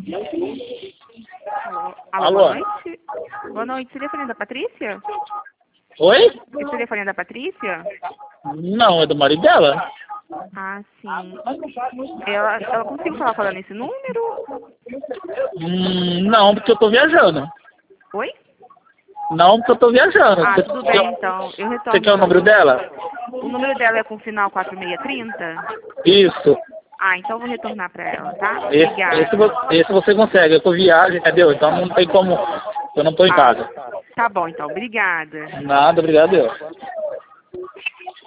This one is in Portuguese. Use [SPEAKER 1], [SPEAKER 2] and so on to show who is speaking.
[SPEAKER 1] Alô,
[SPEAKER 2] Alô?
[SPEAKER 1] boa noite. Boa noite, esse telefone é da Patrícia?
[SPEAKER 2] Oi?
[SPEAKER 1] Esse telefone é da Patrícia?
[SPEAKER 2] Não, é do marido dela.
[SPEAKER 1] Ah, sim. Ela conseguiu falar com ela nesse número?
[SPEAKER 2] Não, porque eu tô viajando.
[SPEAKER 1] Oi?
[SPEAKER 2] Não, porque eu tô viajando.
[SPEAKER 1] Ah, tudo bem, então. Eu
[SPEAKER 2] Você
[SPEAKER 1] retorno
[SPEAKER 2] quer o
[SPEAKER 1] então.
[SPEAKER 2] número dela?
[SPEAKER 1] O número dela é com final 4630?
[SPEAKER 2] Isso.
[SPEAKER 1] Ah, então eu vou retornar para ela, tá?
[SPEAKER 2] Esse,
[SPEAKER 1] Obrigada.
[SPEAKER 2] esse você consegue. Eu tô viagem, entendeu? Então não tem como. Eu não tô em
[SPEAKER 1] Ah,
[SPEAKER 2] casa.
[SPEAKER 1] tá bom, então. Obrigada.
[SPEAKER 2] Nada, obrigado, Deus.